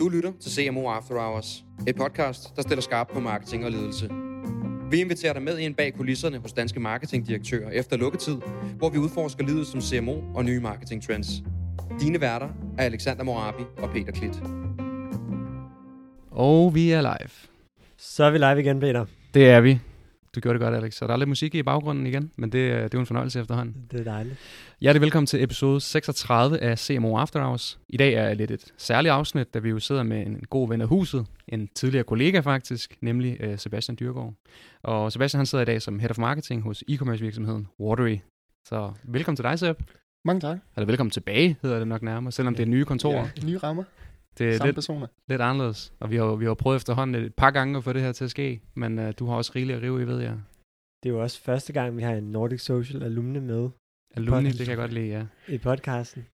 Du lytter til CMO After Hours, et podcast, der stiller skarpt på marketing og ledelse. Vi inviterer dig med ind bag kulisserne hos danske marketingdirektører efter lukketid, hvor vi udforsker livet som CMO og nye marketingtrends. Dine værter er Alexander Morabi og Peter Klit. Og vi er live. Så er vi live igen, Peter. Det er vi. Du gjorde det godt, Alex. Så der er lidt musik i baggrunden igen, men det er jo en fornøjelse efterhånden. Det er dejligt. Hjertelig velkommen til episode 36 af CMO After Hours. I dag er lidt et særligt afsnit, da vi jo sidder med en god ven af huset, en tidligere kollega faktisk, nemlig Sebastian Dyrgaard. Og Sebastian han sidder i dag som Head of Marketing hos e-commerce virksomheden Watery. Så velkommen til dig, Seb. Mange tak. Eller velkommen tilbage, hedder det nok nærmere, selvom det er nye kontorer. Ja, nye rammer. Det er samme personer. Lidt anderledes, og vi har prøvet efterhånden et par gange at få det her til at ske, men du har også rigeligt at rive i, ved jeg. Det er jo også første gang, vi har en Nordic Social alumne med. Alumni, det kan jeg godt lide, ja. I podcasten.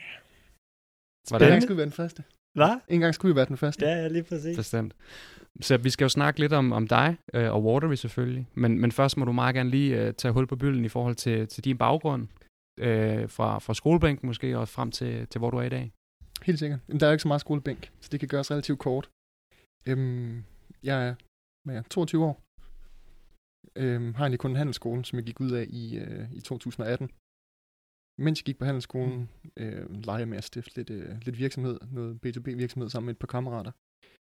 En gang skulle vi være den første. Hvad? En gang skulle vi være den første. Ja, lige præcis. Bestemt. Så vi skal jo snakke lidt om dig og Watery selvfølgelig, men først må du meget gerne lige tage hul på bylden i forhold til din baggrund, fra skolebænken måske, og frem til hvor du er i dag. Helt sikkert. Men der er jo ikke så meget skolebænk, så det kan gøres relativt kort. Jeg er 22 år. Har egentlig kun en handelsskole, som jeg gik ud af i 2018. Mens jeg gik på handelsskolen, legede jeg med at stifte lidt virksomhed, noget B2B-virksomhed sammen med et par kammerater.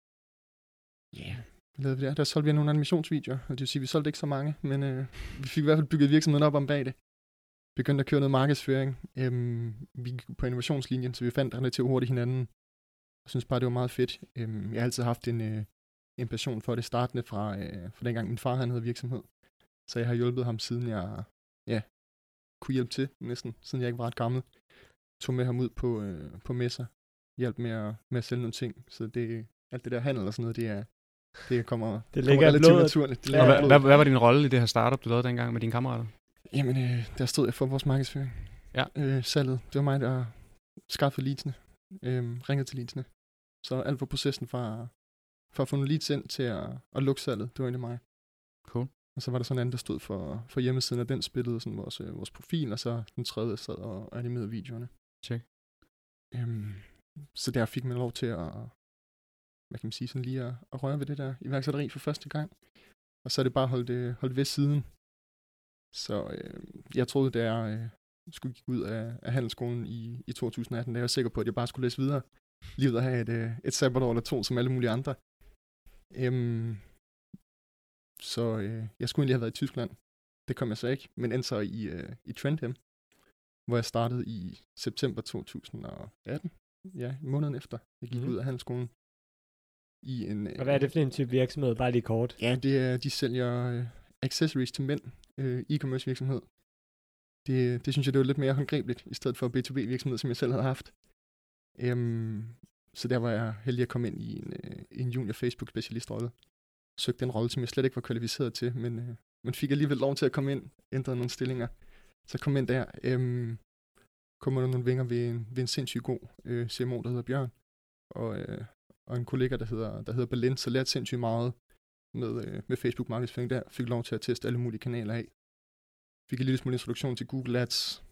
Ja, hvad lavede vi der? Der solgte vi nogle animationsvideoer, og det vil sige, vi solgte ikke så mange, men vi fik i hvert fald bygget virksomheden op om bag det. Begyndte at køre noget markedsføring. Vi gik på innovationslinjen, så vi fandt relativt hurtigt hinanden. Jeg synes bare, det var meget fedt. Jeg har altid haft en passion for det, startende fra dengang min far havde virksomhed. Så jeg har hjulpet ham, siden jeg kunne hjælpe til, næsten, siden jeg ikke var ret gammel. Tog med ham ud på messer, hjalp med at sælge nogle ting. Så alt det der handel og sådan noget, det kommer relativt naturligt. Hvad var din rolle i det her startup, du lavede dengang med dine kammerater? Jamen, der stod jeg for vores markedsføring. Ja. Salget, det var mig, der skaffede leadsene, ringede til leadsene. Så alt var processen fra at få nogle leads ind til at lukke salget, det var egentlig mig. Cool. Og så var der sådan en anden, der stod for hjemmesiden, og den spillede sådan vores profil, og så den tredje sad og animerede videoerne. Check. Så der fik man lov til hvad kan man sige, sådan lige at røre ved det der iværksætteri for første gang. Og så er det bare holdt ved siden. Så jeg troede, da jeg skulle gik ud af handelsskolen i 2018, der var jeg sikker på, at jeg bare skulle læse videre. Lige ud at have et sabbatår eller to, som alle mulige andre. Så jeg skulle egentlig have været i Tyskland. Det kom jeg så ikke, men endte så i Trondheim, hvor jeg startede i september 2018. Ja, måneden efter. Jeg gik ud af handelsskolen. Og hvad er det for en type virksomhed? Bare lige kort. Ja, de sælger accessories til mænd. E-commerce virksomhed. Det synes jeg, det var lidt mere håndgribeligt, i stedet for B2B virksomhed, som jeg selv havde haft. Så der var jeg heldig at komme ind i en junior Facebook specialistrolle. Søgte en rolle, som jeg slet ikke var kvalificeret til, men fik alligevel lov til at komme ind, ændrede nogle stillinger. Så kom ind der, kommer der nogle vinger ved en sindssygt god CMO, der hedder Bjørn, og en kollega, der hedder Berlin, så lærte sindssygt meget med Facebook markedsføring der. Fik lov til at teste alle mulige kanaler af. Fik en lille smule introduktion til Google Ads.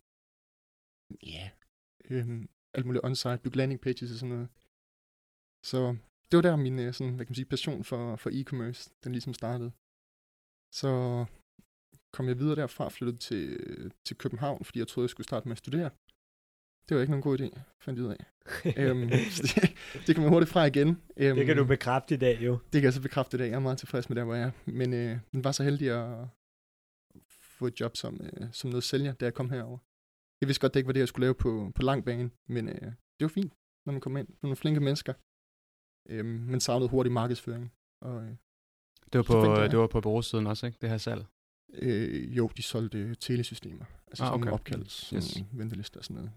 Alt muligt on-site, bygge landing pages og sådan noget. Så det var der min sådan, hvad kan man sige, passion for e-commerce, den ligesom startede. Så kom jeg videre derfra, flyttede til København, fordi jeg troede, jeg skulle starte med at studere. Det var ikke nogen god idé, fandt jeg ud af. Så det kom jeg hurtigt fra igen. Det kan du bekræfte i dag, jo. Det kan jeg så bekræfte i dag. Jeg er meget tilfreds med der, hvor jeg er. Men var så heldig at få et job som noget sælger, da jeg kom herover. Jeg vidste godt, det ikke var det, jeg skulle lave på lang bane, men det var fint, når man kom ind. Nogle flinke mennesker. Men savnede hurtigt markedsføring. Og, det var på bureausiden også, ikke? Det her salg? Jo, de solgte telesystemer. Altså sådan opkaldt, venteliste og sådan noget.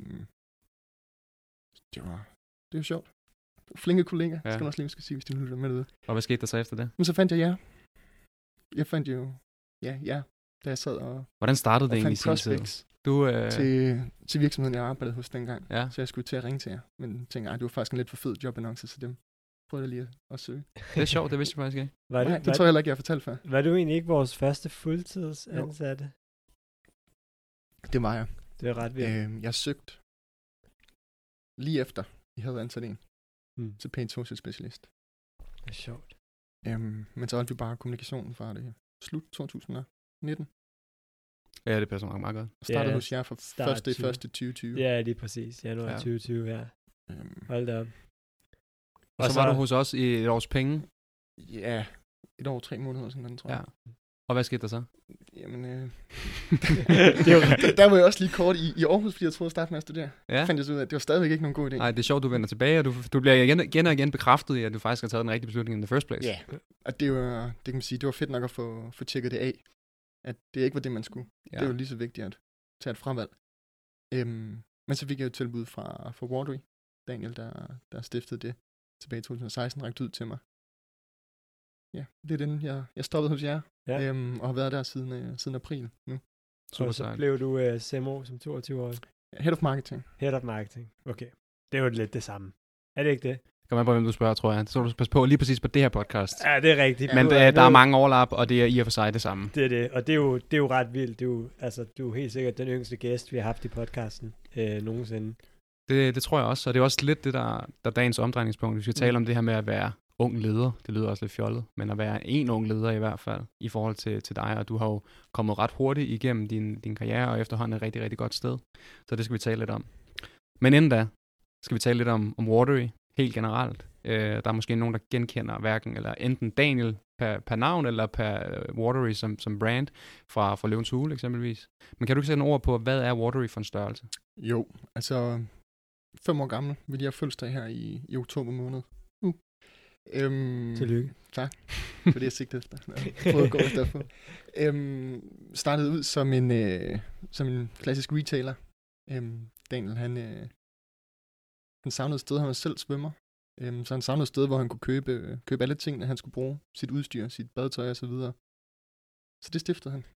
Det var sjovt. Flinke kollegaer, skal man også lige sige, hvis de lytter med det. Og hvad skete der så efter det? Men så fandt jeg Jeg fandt jo da jeg sad og hvordan startede det egentlig i sin tid? Til virksomheden, jeg arbejdede hos dengang. Ja. Så jeg skulle til at ringe til jer. Men tænkte, det var faktisk en lidt for fed jobannonce, så dem prøvede jeg lige at søge. Det er sjovt, det vidste jeg faktisk ikke. Det tror jeg heller ikke, jeg har fortalt før. Var du egentlig ikke vores første fuldtidsansatte? Det var jeg. Det er ret vildt. Jeg søgte lige efter, I havde ansat en. til paid social specialist. Det er sjovt. Men så holdt vi bare kommunikationen fra det slut 2019. Ja, det passer nok meget godt. Og startede hos jer fra 1.1.2020. Ja, lige præcis. Januar 2020, ja. Hold da op. Og så var du hos os i et års penge? Ja, 1 år 3 måneder, sådan noget, tror jeg. Ja. Og hvad skete der så? Jamen, der var jeg også lige kort i Aarhus, fordi jeg troede at starte med at studere. Ja. Fandt jeg så ud af, at det var stadigvæk ikke nogen god idé. Nej, det er sjovt, du vender tilbage, og du bliver igen og igen bekræftet i, at du faktisk har taget den rigtige beslutning in the first place. Ja, og det kan man sige, det var fedt nok at få tjekket det af, at det ikke var det, man skulle. Ja. Det var lige så vigtigt at tage et fravalg. Men så fik jeg jo et tilbud fra Watery, Daniel, der stiftede det tilbage i 2016, rakte ud til mig. Ja, det er den, jeg stoppede hos jer, og har været der siden april nu. Og så blev du CMO som 22-årig? Head of Marketing. Head of Marketing, okay. Det er jo lidt det samme. Er det ikke det? Kom an på, hvem du spørger, tror jeg. Så du skal passe på lige præcis på det her podcast. Ja, det er rigtigt. Men der er mange overlap, og det er i og for sig det samme. Det er det, og det er jo ret vildt. Du er helt sikkert den yngste gæst, vi har haft i podcasten nogensinde. Det tror jeg også, og det er også lidt det, der er dagens omdrejningspunkt. Vi skal tale om det her med at være ung leder. Det lyder også lidt fjollet, men at være en ung leder i hvert fald, i forhold til dig, og du har jo kommet ret hurtigt igennem din karriere, og efterhånden et rigtig, rigtig godt sted. Så det skal vi tale lidt om. Men inden da, skal vi tale lidt om Watery, helt generelt. Der er måske nogen, der genkender hverken, eller enten Daniel per navn, eller per Watery som brand, fra Løvens Hule eksempelvis. Men kan du ikke sætte nogle ord på, hvad er Watery for en størrelse? Jo, altså 5 år gammel vil jeg have fødselsdag her i oktober måned. Tillykke. Tak, for det jeg sigter efter. Prøv at gå efter på. Startede ud som en klassisk retailer. Daniel, han savnede et sted, han var selv svømmer. Så han savnede et sted, hvor han kunne købe alle tingene, han skulle bruge. Sit udstyr, sit badetøj og så videre. Så det stiftede han.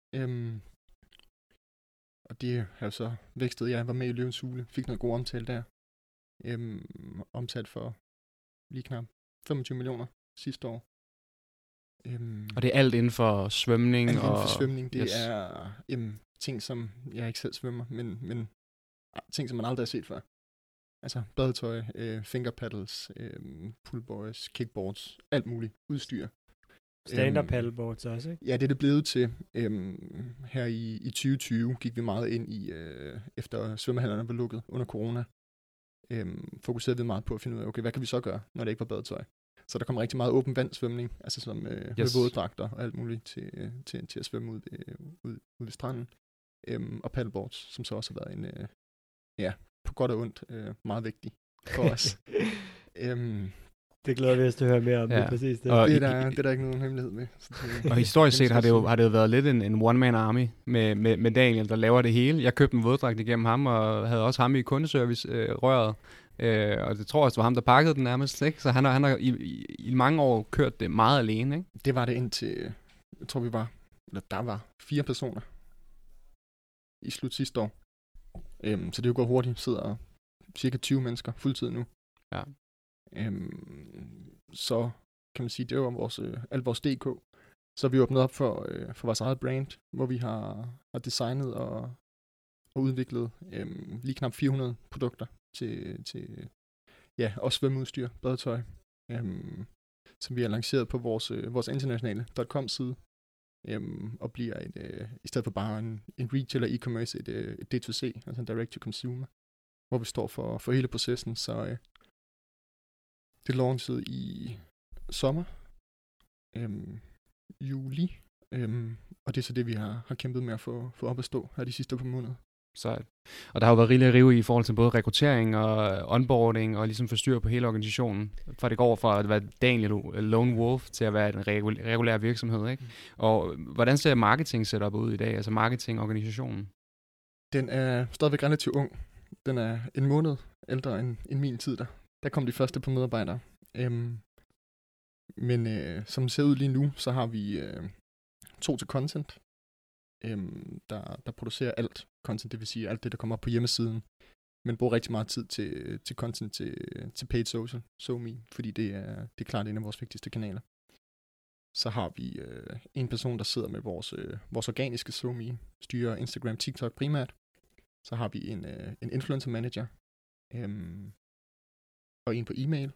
Og det har så vækstet. Jeg var med i Løvens Hule, fik noget god omtale der. Omsat for lige knap 25 millioner sidste år. Og det er alt inden for svømning? Alt inden for svømning. Det er ting, som jeg ikke selv svømmer, men ting, som man aldrig har set før. Altså badetøj, fingerpaddles, pullboys, kickboards, alt muligt udstyr. Stand-up paddleboards også, ikke? Ja, det er det blevet til. Her i 2020 gik vi meget ind i, efter svømmehallerne var lukket under corona, fokuserede vi meget på at finde ud af, okay, hvad kan vi så gøre, når det ikke var badetøj? Så der kom rigtig meget åben vandsvømning, altså som med våddragter og alt muligt til at svømme ud ved stranden. Og paddleboards, som så også har været på godt og ondt, meget vigtig for os. Det glæder vi os til at høre mere om. Det, præcis det. Og det er der ikke nogen hemmelighed med. Og historisk set har det jo været lidt en one-man army med Daniel, der laver det hele. Jeg købte en våddragt igennem ham, og havde også ham i kundeservice-røret. Og det tror jeg også, det var ham, der pakkede den nærmest. Ikke? Så han har i mange år kørt det meget alene. Ikke? Det var det indtil, jeg tror der var 4 personer i slut sidste år. Så det er jo gået hurtigt. Sidder cirka 20 mennesker fuldtid nu. Ja. Så kan man sige, det var alt vores DK. Så vi åbnet op for vores eget brand, hvor vi har designet og udviklet lige knap 400 produkter til også svømmeudstyr, badetøj, som vi har lanceret på vores internationale .com-side, og bliver i stedet for bare en retailer e-commerce, et D2C, altså en direct to consumer, hvor vi står for hele processen. Så det launchede i sommer, juli, og det er så det, vi har kæmpet med at få op at stå her de sidste par måneder. Sejt. Og der har jo været rigeligt at rive i forhold til både rekruttering og onboarding og ligesom forstyr på hele organisationen. For det går fra at være Daniel Lone Wolf til at være en regulær virksomhed, ikke? Og hvordan ser marketing setup ud i dag, altså marketingorganisationen? Den er stadigvæk relativt ung. Den er en måned ældre end min tid der. Der kom de første på medarbejdere. Men som det ser ud lige nu, så har vi 2 til content, der producerer alt content, det vil sige alt det, der kommer op på hjemmesiden, men bruger rigtig meget tid til content til paid social, SoMe, fordi det er klart en af vores vigtigste kanaler. Så har vi en person, der sidder med vores organiske SoMe, styrer Instagram, TikTok primært. Så har vi en influencer manager, og en på e-mail,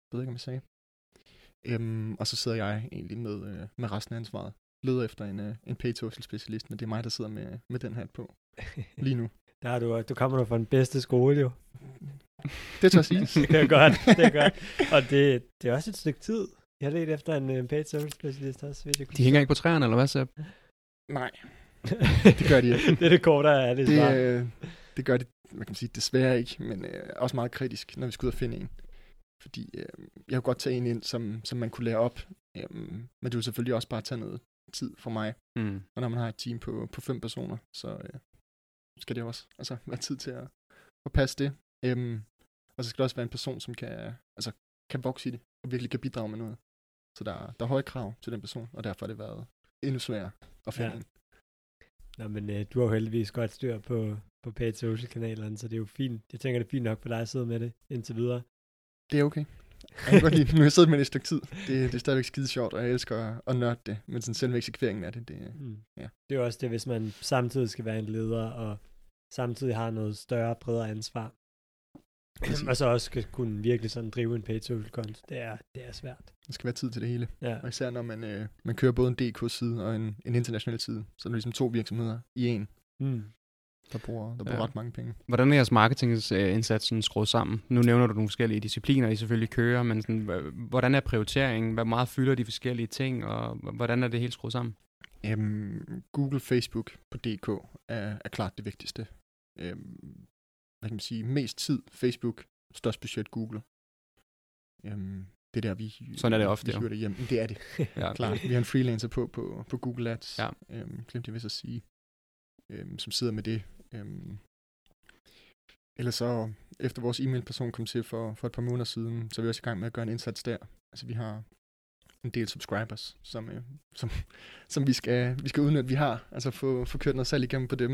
ved ikke, om jeg sagde. Og så sidder jeg egentlig med resten af ansvaret. Leder efter en paid social specialist, men det er mig, der sidder med den hat på lige nu. Der er du kommer fra den bedste skole, jo. Det tør sige. Det er godt, det er godt. Og det er også et stykke tid. Jeg har let efter en paid social specialist også, hvis jeg kunne. De hænger ikke på træerne, eller hvad, Sepp? Nej, det gør de ikke. Det er det kortere af det svar. Det gør det, man kan sige, desværre ikke, men også meget kritisk, når vi skal ud og finde en. Fordi jeg kunne godt tage en ind, som man kunne lære op, men det vil selvfølgelig også bare tage noget tid for mig. Og når man har et team på 5 personer, så skal det også være tid til at passe det. Og så skal det også være en person, som kan vokse i det, og virkelig kan bidrage med noget. Så der er høje krav til den person, og derfor har det været endnu sværere at finde en. Nå, men du har jo heldigvis godt styr på paid social-kanalerne, så det er jo fint. Jeg tænker, det er fint nok for dig at sidde med det indtil videre. Det er okay. Jeg kan godt lide, nu har jeg siddet med det et stykke tid. Det er stadigvæk skide sjovt, og jeg elsker at nørde det. Men sådan selve eksekveringen af det, ja. Det er jo også det, hvis man samtidig skal være en leder, og samtidig har noget større, bredere ansvar. Og så også skal kunne virkelig sådan drive en paid social konto. Det er svært. Der skal være tid til det hele. Ja. Og især når man kører både en DK-side og en international side. Så er det ligesom 2 virksomheder i en. Der bruger ret mange penge. Hvordan er jeres marketingindsats skruet sammen? Nu nævner du nogle forskellige discipliner, I selvfølgelig kører, men sådan, hvordan er prioriteringen? Hvor meget fylder de forskellige ting, og hvordan er det helt skruet sammen? Google, Facebook på DK er klart det vigtigste. Hvad kan man sige? Mest tid Facebook, størst budget Google. Det der, vi sådan er det ofte, vi hører det hjem. Det er det. Ja. Klart. Vi har en freelancer på Google Ads. Ja. Glemte jeg vist at sige. Som sidder med det. Ellers så, efter vores e-mail-person kom til for et par måneder siden, så er vi også i gang med at gøre en indsats der. Altså vi har en del subscribers, som vi skal udnytte, vi har. Altså få kørt noget salg igennem på dem.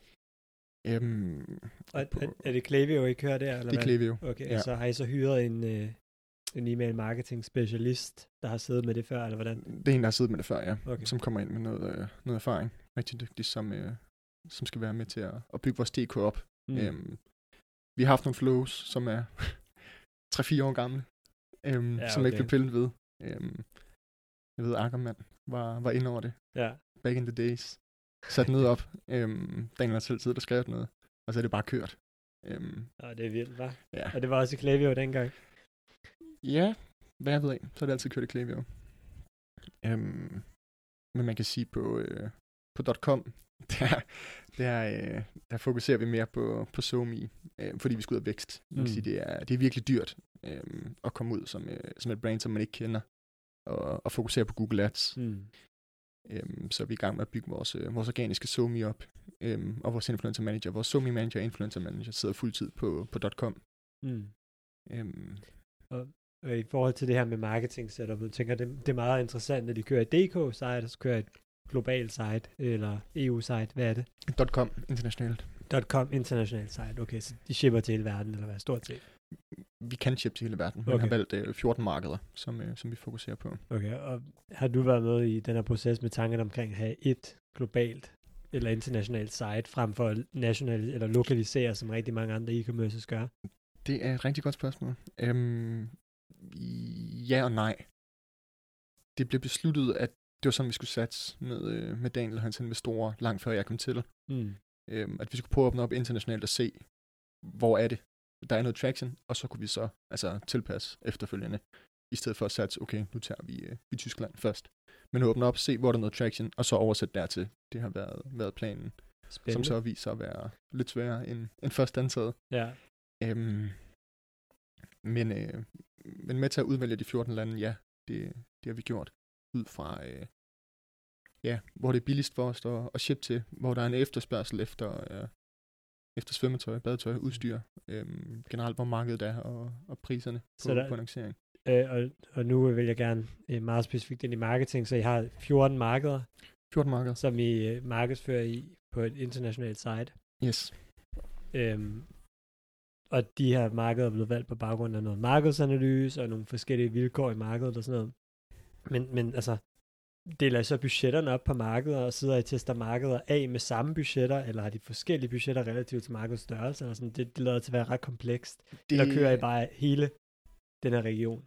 Er det Klaviyo, I kører der? Eller det er Klaviyo. Okay, ja. Så har I så hyret en e-mail marketing specialist, der har siddet med det før, eller hvordan? Det er en, der har siddet med det før, ja. Okay. Som kommer ind med noget erfaring. Rigtig dygtig, som skal være med til at bygge vores DK op. Vi har haft nogle flows, som er 3-4 år gamle, som ikke blev pillet ved. Jeg ved, Ackermann var inde over det. Ja. Back in the days. Sat noget op. Daniel har selv siddet og skrevet noget. Og så er det bare kørt. Det er vildt, hva'? Ja. Og det var også i Klaviyo dengang? Ja, hvad jeg ved af, så er det altid kørt i Klaviyo. Men man kan sige på .com, der fokuserer vi mere på SoMe, fordi vi skal ud af vækst. Man kan sige, det er virkelig dyrt at komme ud som et brand, som man ikke kender, og fokusere på Google Ads. Så er vi i gang med at bygge vores organiske SoMe op, og vores influencer manager, vores SoMe manager og influencer manager sidder fuldtid på .com. Og i forhold til det her med marketing setup, jeg tænker, det er meget interessant, at de kører et DK-site, og så kører et globalt site, eller EU-site, hvad er det? .com internationalt. .com internationalt site, okay, så de shipper til hele verden, eller hvad, stort set? Vi kan shippe til hele verden, men har valgt 14 markeder, som vi fokuserer på. Okay, og har du været med i den her proces med tanken omkring at have et globalt eller internationalt site, frem for national eller lokalisere, som rigtig mange andre e-commerces gør? Det er et rigtig godt spørgsmål. Ja og nej. Det blev besluttet, at det var sådan, vi skulle satse med Daniel og hans investorer, langt før jeg kom til. At vi skulle prøve at åbne op internationalt og se, hvor er det? Der er noget traction, og så kunne vi så tilpasse efterfølgende, i stedet for at satse, okay, nu tager vi i Tyskland først. Men åbne op, se, hvor der er noget traction, og så oversætte dertil. Det har været planen. Spændende. Som så viser at være lidt sværere end først antaget. Ja. Men med til at udvælge de 14 lande, ja, det har vi gjort. Ud fra, hvor det er billigst for os at shippe til, hvor der er en efterspørgsel efter svømmetøj, badetøj, udstyr, generelt hvor markedet er, og priserne på annoncering. Og nu vil jeg gerne meget specifikt ind i marketing, så I har 14 markeder. 14 markeder. Som I markedsfører i på et internationalt site. Yes. Og de her markeder er blevet valgt på baggrund af noget markedsanalyse og nogle forskellige vilkår i markedet og sådan noget. Men altså, deler I så budgetterne op på markeder, og sidder I tester markeder af med samme budgetter, eller har de forskellige budgetter relativt til markedets størrelse? Eller sådan? Det lader til at være ret komplekst. Eller kører I bare hele den her region?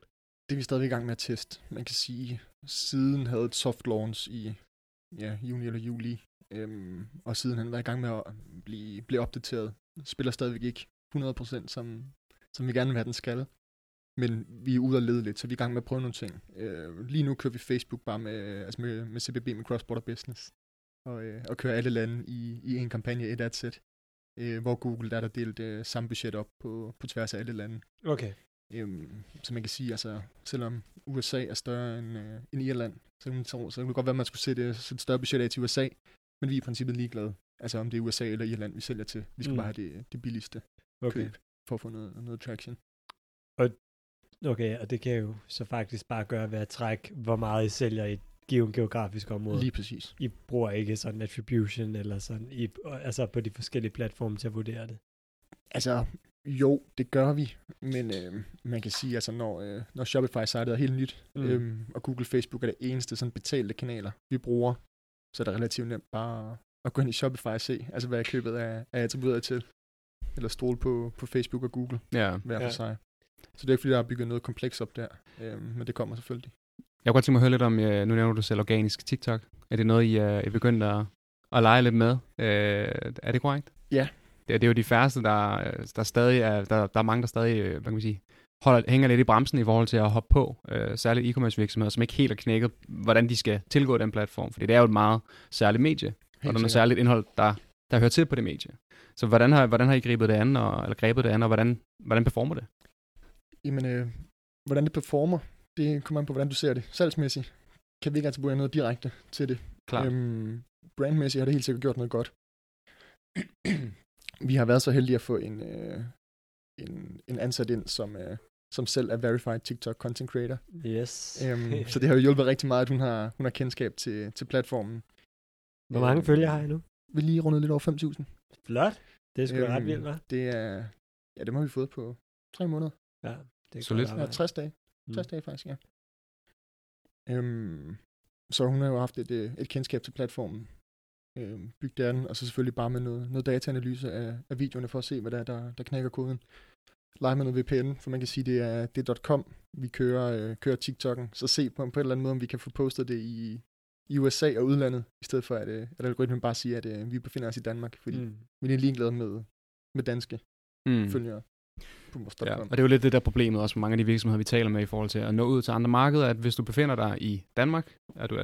Det er vi stadig i gang med at teste. Man kan sige, siden havde et soft launch i juni eller juli, og siden han var i gang med at blive opdateret. Spiller stadigvæk ikke 100%, som vi gerne vil have, den skal. Men vi er ude og lede lidt, så vi er i gang med at prøve nogle ting. Lige nu kører vi Facebook bare med CBB, med Cross Border Business, og kører alle lande i en kampagne, et ad-set, hvor Google der delt samme budget op på tværs af alle lande. Okay. Så man kan sige, altså, selvom USA er større end Irland, så kan det godt være, at man skulle sætte et større budget af til USA, men vi er i princippet ligeglade. Altså om det er USA eller Irland, vi sælger til. Vi skal bare have det billigste køb for at få noget traction. Og det kan jo så faktisk bare gøre ved at trække, hvor meget I sælger i et geografisk område. Lige præcis. I bruger ikke sådan attribution eller sådan, altså på de forskellige platforme til at vurdere det. Altså, jo, det gør vi, men man kan sige, altså når Shopify-sitet er helt nyt, og Google Facebook er det eneste sådan betalte kanaler, vi bruger, så er det relativt nemt bare at gå ind i Shopify og se, altså hvad købet er attribueret til, eller stole på Facebook og Google hver for sig. Så det er ikke fordi, der er bygget noget kompleks op der, men det kommer selvfølgelig. Jeg kunne godt tænke mig at høre lidt om, nu nævner du selv organisk TikTok. Er det noget, I er begyndt at lege lidt med? Er det korrekt? Ja. Det er jo de færreste, der stadig er, der er mange, der stadig, hvad kan man sige, hænger lidt i bremsen i forhold til at hoppe på, særligt e-commerce virksomheder, som ikke helt har knækket, hvordan de skal tilgå den platform, fordi det er jo et meget særligt medie, og der er noget særligt indhold, der hører til på det medie. Så hvordan har I grebet det an, og hvordan performer det? Jamen, hvordan det performer, det kommer an på, hvordan du ser det. Salgsmæssigt kan vi ikke attribuere noget direkte til det. Klart. Brandmæssigt har det helt sikkert gjort noget godt. Vi har været så heldige at få en ansat ind, som selv er verified TikTok content creator. Yes. Så det har jo hjulpet rigtig meget, at hun har kendskab til platformen. Hvor mange følgere har I nu? Vi lige rundet lidt over 5.000. Flot. Det er sgu ret vildt, hva'? Det er, ja, dem har vi fået på 3 måneder. Ja, det er solidt. Ja, 60 dage. 60 dage faktisk, ja. Så hun har jo haft et kendskab til platformen. Bygget den, og så selvfølgelig bare med noget dataanalyse af videoerne for at se, hvad der knækker koden. Lege med noget VPN, for man kan sige, det er .com, vi kører TikTok'en, så se på en eller anden måde, om vi kan få postet det i USA og udlandet, i stedet for at algoritmen bare siger, at vi befinder os i Danmark, fordi vi er ligeglade med danske følgere. Ja, og det er jo lidt det der problemet også med mange af de virksomheder, vi taler med i forhold til at nå ud til andre markeder, at hvis du befinder dig i Danmark,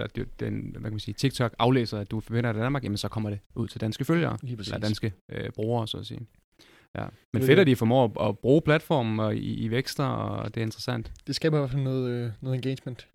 TikTok aflæser, at du befinder dig i Danmark, jamen så kommer det ud til danske følgere, eller danske brugere, så at sige. Ja. Men fedt, at de formår at bruge platformen og i vækster, og det er interessant. Det skaber i hvert fald noget engagement,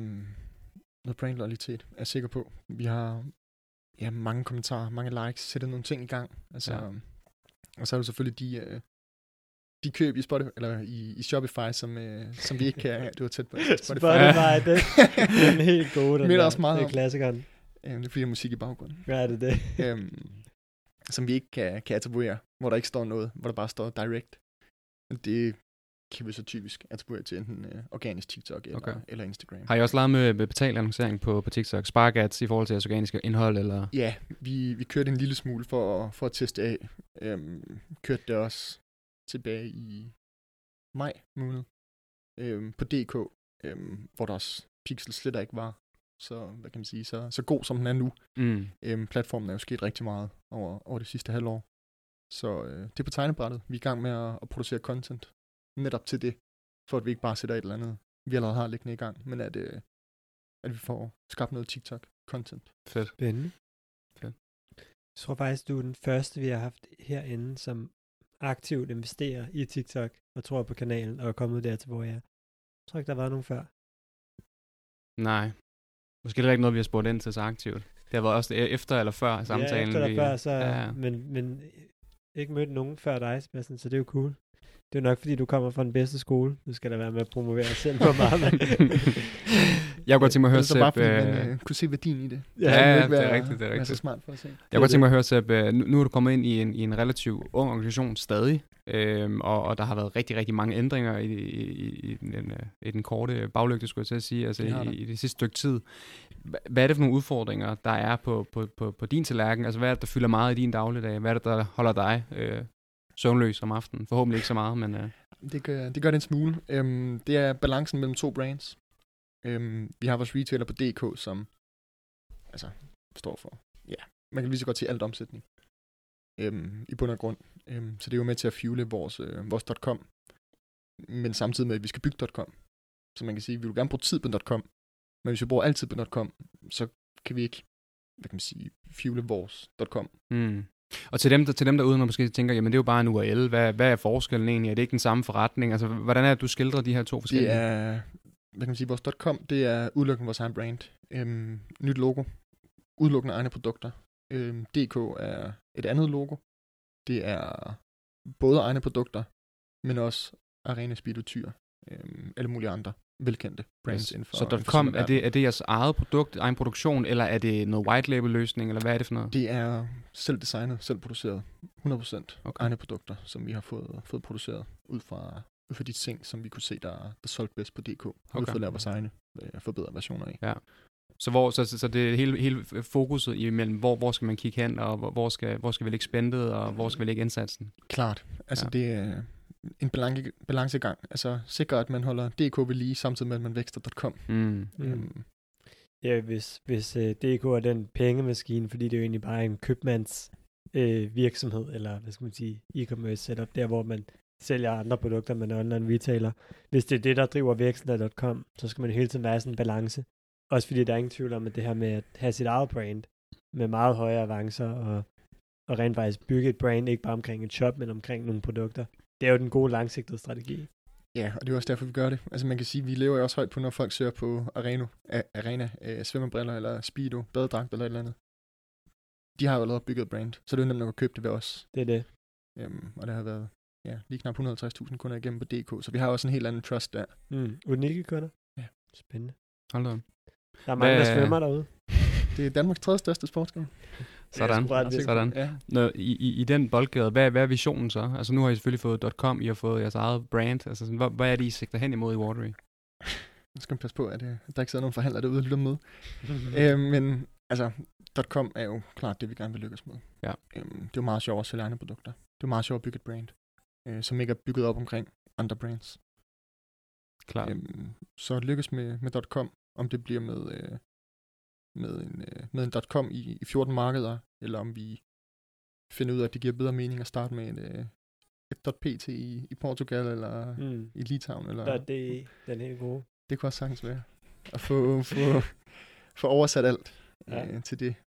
noget brandloyalitet, er jeg sikker på. Vi har mange kommentarer, mange likes, sætter nogle ting i gang. Altså, og så er det selvfølgelig de køb i Spotify, eller i Shopify, som vi ikke kan. Det var tæt på Spotify, det er helt god. Det er også meget. Det er klassikeren. Det er fordi, der er musik i baggrunden. Ja, det er det. Som vi ikke kan attribuere, hvor der ikke står noget, hvor der bare står direct. Det kan vi så typisk attribuere til enten organisk TikTok eller Instagram. Har I også lavet med betalt annoncering på TikTok? Spark ads i forhold til jeres organiske indhold? Eller? Ja, vi kørte en lille smule for at teste af. Kørte det også tilbage i maj måned på DK, hvor der også pixel slet ikke var så, hvad kan man sige, så god som den er nu. Platformen er jo sket rigtig meget over det sidste halvår. Så det er på tegnebrættet. Vi er i gang med at producere content netop til det, for at vi ikke bare sætter et eller andet, vi allerede har liggende i gang, men at vi får skabt noget TikTok-content. Fedt. Spændende. Fedt. Jeg tror faktisk, du er den første, vi har haft herinde, som aktivt investerer i TikTok og tror på kanalen og er kommet dertil, hvor jeg er. Jeg tror ikke, der var nogen før. Nej. Måske er det ikke noget, vi har spurgt ind til så aktivt. Det har været også efter eller før samtalen. Ja, efter eller før, så, men ikke mødt nogen før dig, Sebastian, så det er jo cool. Det er nok, fordi du kommer fra den bedste skole. Du skal da være med at promovere dig selv for meget. Jeg kunne godt tænke mig at høre, Sepp... Det er så bare, fordi man kunne se værdien i det. Ja, det er rigtigt. Det er så smart for at se. Jeg kunne godt tænke mig at høre, Sepp, nu er du kommet ind i en relativt ung organisation stadig, og der har været rigtig, rigtig mange ændringer i den korte baglygte, skulle jeg til at sige, altså i det sidste stykke tid. Hvad er det for nogle udfordringer, der er på din tallerken? Altså, hvad er det, der fylder meget i din dagligdag? Hvad er det, der holder dig søvnløs om aftenen? Forhåbentlig ikke så meget, men... Det gør det en smule. Det er balancen mellem 2 brands. Vi har vores retailer på DK, som altså står for, man kan lige så godt sige alt omsætning. I bund og grund. Så det er jo med til at fuele vores .com, men samtidig med, at vi skal bygge .com. Så man kan sige, at vi vil gerne bruge tid på .com, men hvis vi bruger altid på .com, så kan vi ikke, fuele vores .com. Og til dem derude, man måske tænker, jamen det er jo bare en URL, hvad er forskellen egentlig? Er det ikke den samme forretning? Altså, hvordan er det, du skildrer de her 2 forskellige? Det er, vores .com, det er udelukkende vores egen brand. Nyt logo, udelukkende egne produkter. DK er et andet logo. Det er både egne produkter, men også Arena Speed Tyr, alle mulige andre velkendte brands inden for. Så .com, er det jeres eget produkt, egen produktion, eller er det noget white label løsning, eller hvad er det for noget? Det er selv designet, selv produceret, 100% egne produkter, som vi har fået produceret ud fra de ting, som vi kunne se, der solgte bedst på DK. Og vi har fået lavet vores egne forbedrede versioner af. Ja. Så det er hele fokuset imellem, hvor skal man kigge hen, og hvor skal vi lægge spendet, og hvor skal vi lægge indsatsen? Klart. Altså det er en balancegang. Altså sikre, at man holder DK ved lige, samtidig med, at man vækster .com. Ja, hvis DK er den pengemaskine, fordi det er jo egentlig bare en købmands virksomhed, eller hvad skal man sige, e-commerce setup, der hvor man sælger andre produkter, man er online retailer. Hvis det er det, der driver væksten af .com, så skal man hele tiden være sådan en balance. Også fordi der er ingen tvivl om, at det her med at have sit eget brand, med meget højere avancer, og rent faktisk bygge et brand, ikke bare omkring et shop, men omkring nogle produkter. Det er jo den gode langsigtede strategi. Ja, og det er også derfor, vi gør det. Altså man kan sige, vi lever jo også højt på, når folk søger på Arena, svømmebriller, eller Speedo, badedragt eller et eller andet. De har jo allerede bygget et brand, så det er jo nemt nok at købe det ved os. Det er det. Og der har været lige knap 150.000 kunder igennem på DK, så vi har også en helt anden trust der. Unikke kunder. Ja. Spændende. Hold da. Der er mange, der svømmer derude. Det er Danmarks 3. største sportsgren. Sådan. Ja. I den boldgade, hvad er visionen så? Altså nu har I selvfølgelig fået .com, I har fået jeres eget brand. Altså sådan, hvad er det, I sigter hen imod i Watery? Nu skal man passe på, at der ikke sidder nogen forhandlere derude og lytter med. Men altså, .com er jo klart det, vi gerne vil lykkes med. Ja. Det er jo meget sjovt at sælge egne produkter. Det er jo meget sjovt at bygge et brand, som ikke er bygget op omkring andre brands. Klart. Så at lykkes med .com, om det bliver med en .com i 14 markeder, eller om vi finder ud af, at det giver bedre mening at starte med et .pt i Portugal, eller i Litauen. Eller, det er den helt gode. Det kunne også sagtens være. At få oversat alt til det.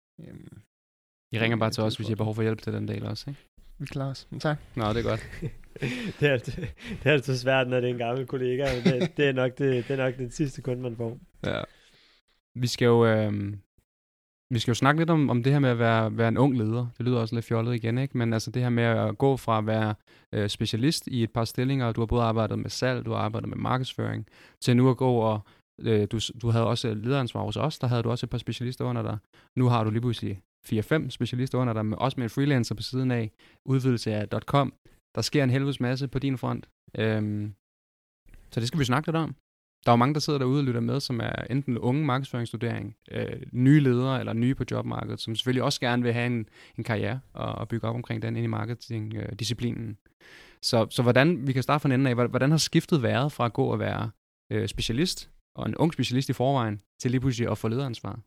I ringer bare til os, hvis I har behov for hjælp til den del også, ikke? Vi klarer os. Men tak. Nå, det er godt. det er altid svært, når det er en gammel kollega. Det er nok den sidste kunde, man får. Ja. Vi skal jo snakke lidt om det her med at være en ung leder. Det lyder også lidt fjollet igen, ikke? Men altså det her med at gå fra at være specialist i et par stillinger, du har både arbejdet med salg, du har arbejdet med markedsføring, til nu at gå og du havde også lederansvar hos os, der havde du også et par specialister under dig. Nu har du lige pludselig 4-5 specialister under dig, også med en freelancer på siden af, udvidelse af .com. Der sker en helvedes masse på din front. Så det skal vi snakke lidt om. Der er jo mange, der sidder derude og lytter med, som er enten unge markedsføringsstudering, nye ledere eller nye på jobmarkedet, som selvfølgelig også gerne vil have en karriere og bygge op omkring den ind i marketingdisciplinen. Så hvordan, vi kan starte fra en ende af, hvordan har skiftet været fra at gå og være specialist, og en ung specialist i forvejen, til lige pludselig at få lederansvar?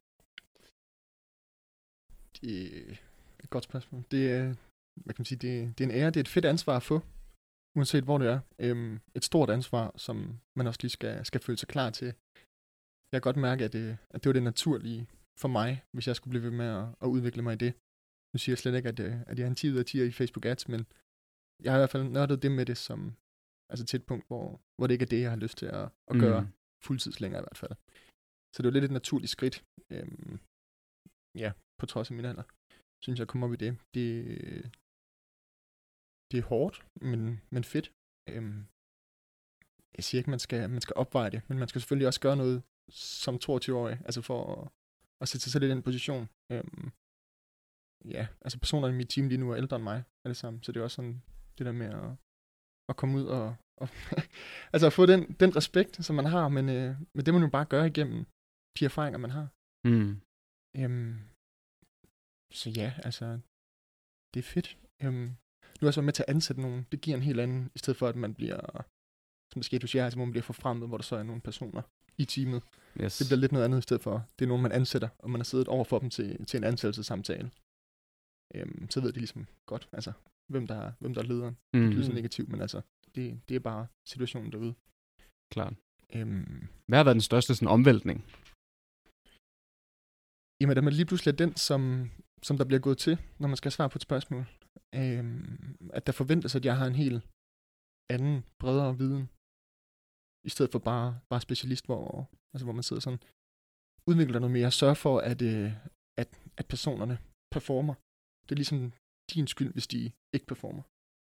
Det er et godt spørgsmål. Det er, hvad kan man sige, det er en ære, det er et fedt ansvar at få, uanset hvor det er. Et stort ansvar, som man også lige skal føle sig klar til. Jeg kan godt mærke, at det var det naturlige for mig, hvis jeg skulle blive ved med at udvikle mig i det. Nu siger jeg slet ikke, at jeg er en 10 ud af 10 i Facebook Ads, men jeg har i hvert fald nørdet det med det som, altså til et punkt, hvor det ikke er det, jeg har lyst til at gøre fuldtids længere i hvert fald. Så det var lidt et naturligt skridt. På trods af min alder, synes jeg kommer op i det. Det er hårdt, men fedt. Jeg siger ikke, man skal opveje det, men man skal selvfølgelig også gøre noget som 22-årig, altså for at sætte sig selv i den position. Altså personerne i mit team lige nu er ældre end mig, alle sammen, så det er også sådan det der med at komme ud og altså at få den respekt, som man har, men det må man jo bare gøre igennem de erfaringer, man har. Så ja, altså, det er fedt. nu er så med til at ansætte nogen. Det giver en helt anden, i stedet for at man bliver, som det skete hos jer, altså hvor man bliver forfremmet, hvor der så er nogle personer i teamet. Yes. Det bliver lidt noget andet i stedet for, det er nogen, man ansætter, og man har siddet over for dem til en ansættelsessamtale. Så ved de ligesom godt, altså, hvem der er lederen. Det lyder så negativt, men altså, det er bare situationen derude. Klart. Hvad har været den største sådan, omvæltning? Jamen, der er lige pludselig den, som der bliver gået til, når man skal svare på et spørgsmål. At der forventes, at jeg har en helt anden, bredere viden, i stedet for bare specialist, hvor man sidder sådan, udvikler noget mere, sørger for, at personerne performer. Det er ligesom din skyld, hvis de ikke performer.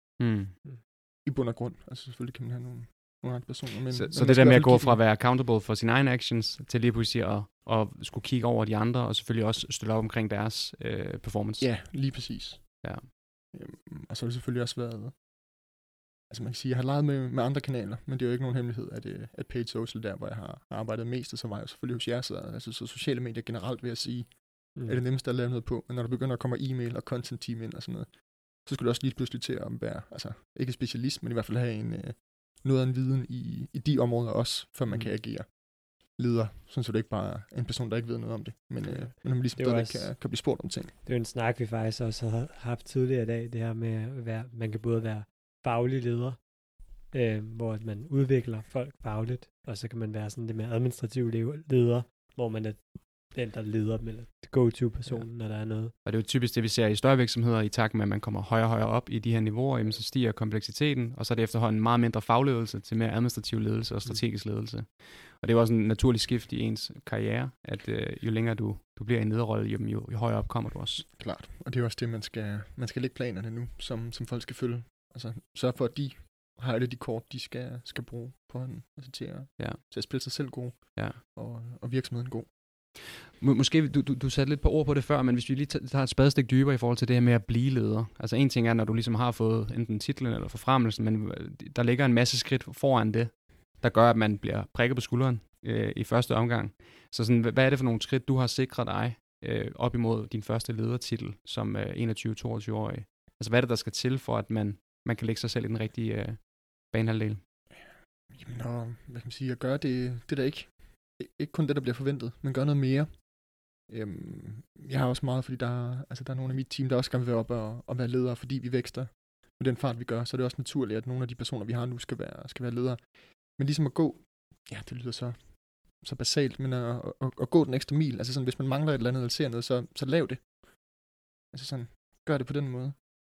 I bund og grund. Altså selvfølgelig kan man have nogle andre personer. Men så det der med at gå fra at være accountable for sine egne actions, til lige pludselig at skulle kigge over de andre, og selvfølgelig også støtte op omkring deres performance. Ja, lige præcis. Ja. Og så har det selvfølgelig også været, altså man kan sige, jeg har leget med andre kanaler, men det er jo ikke nogen hemmelighed, at paid social, der hvor jeg har arbejdet mest, så var jeg selvfølgelig hos jer, så sociale medier generelt vil jeg sige, er det nemmeste at lave noget på, men når der begynder at komme e-mail og content team ind og sådan noget, så skulle det også lige pludselig til at være, altså ikke specialist, men i hvert fald have noget af en viden i de områder også, før man kan agere leder, sådan så det ikke bare er en person, der ikke ved noget om det, men man ligesom stadig kan blive spurgt om ting. Det er jo en snak, vi faktisk også har haft tidligere i dag, det her med at være, man kan både være faglig leder, hvor man udvikler folk fagligt, og så kan man være sådan det mere administrativ leder, hvor man er den, der leder dem, eller go-to-personen, når der er noget. Og det er jo typisk det, vi ser i større virksomheder, i takt med, at man kommer højere og højere op i de her niveauer, jamen, så stiger kompleksiteten, og så er det efterhånden meget mindre fagledelse til mere administrativ ledelse og strategisk ledelse. Og det er jo også en naturlig skift i ens karriere, at jo længere du bliver i en lederrolle, jo højere op kommer du også. Klart, og det er også det, man skal lægge planerne nu, som folk skal følge. Altså sørge for, at de har alle de kort, de skal bruge på hånden, altså til at spille sig selv god, og virksomheden god. Måske, du satte lidt på ord på det før, men hvis vi lige tager et spadestik dybere i forhold til det her med at blive leder. Altså en ting er, når du ligesom har fået enten titlen eller forfremmelsen, men der ligger en masse skridt foran det, der gør, at man bliver prikket på skulderen i første omgang. Så sådan, hvad er det for nogle skridt, du har sikret dig op imod din første ledertitel som 21-22-årig? Altså hvad er det, der skal til for, at man kan lægge sig selv i den rigtige banehalvdel? Jamen, hvad kan man sige, at gøre det der ikke kun det, der bliver forventet, men gør noget mere. Jeg har også meget, fordi der er nogle af mit team, der også gerne vil være op og være ledere, fordi vi vækster med den fart, vi gør, så er det også naturligt, at nogle af de personer, vi har nu, skal være ledere. Men ligesom at gå, det lyder så basalt, men at gå den ekstra mil, altså sådan, hvis man mangler et eller andet, eller ser noget, så lav det. Altså sådan, gør det på den måde.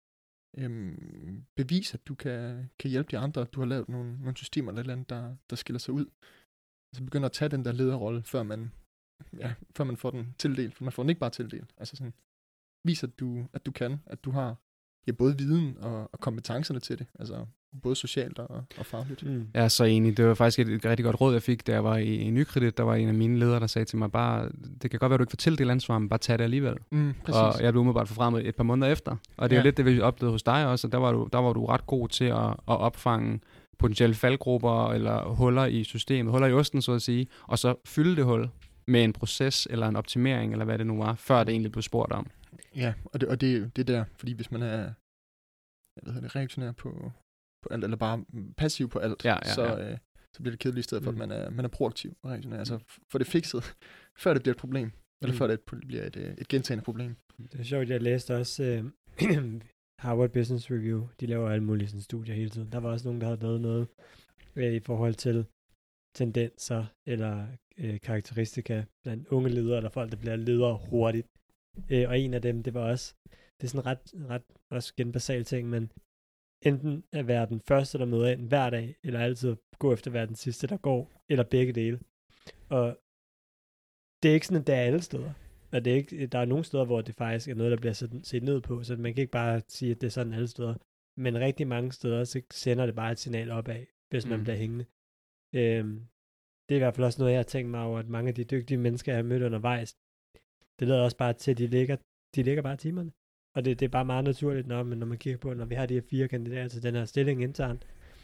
Bevis, at du kan hjælpe de andre, at du har lavet nogle systemer eller et eller andet, der skiller sig ud. Altså begynder at tage den der lederrolle, før man får den tildelt, for man får den ikke bare tildelt. Altså sådan, vis at du kan, at du har både viden og kompetencerne til det, altså både socialt og fagligt. Jeg er så enig. Det var faktisk et rigtig godt råd, jeg fik, da jeg var i Nykredit. Der var en af mine ledere, der sagde til mig, bare, det kan godt være, at du ikke får tildelt ansvar, men bare tag det alligevel. Og jeg blev umiddelbart forfremmet et par måneder efter. Og det er jo lidt det, vi oplevede hos dig også, og der var du ret god til at opfange potentielle faldgrupper eller huller i systemet, huller i osten, så at sige, og så fylde det hul med en proces eller en optimering, eller hvad det nu var, før det egentlig blev spurgt om. Ja, og det er der, fordi hvis man er reaktionær på alt, eller bare passiv på alt, så bliver det kedeligt i stedet for, at man er proaktiv og reaktionær. Altså få det fikset, før det bliver et problem, eller før det bliver et gentagende problem. Det er sjovt, jeg læste også Harvard Business Review, de laver alle mulige sådan studier hele tiden. Der var også nogen, der havde lavet noget i forhold til tendenser eller karakteristika blandt unge ledere, eller folk, der bliver ledere hurtigt. Og en af dem, det var også, det er sådan ret også igen basal ting, men enten at være den første, der møder ind hver dag, eller altid gå efter at være den sidste, der går, eller begge dele. Og det er ikke sådan, at det er alle steder. Og det er ikke, der er nogle steder, hvor det faktisk er noget, der bliver set ned på, så man kan ikke bare sige, at det er sådan alle steder. Men rigtig mange steder, så sender det bare et signal opad, hvis man bliver hængende. Det er i hvert fald også noget, jeg har tænkt mig over, at mange af de dygtige mennesker, jeg har mødt undervejs, det lader også bare til, at de ligger bare timerne. Og det er bare meget naturligt, når man kigger på, når vi har de her 4 kandidater til den her stilling internt.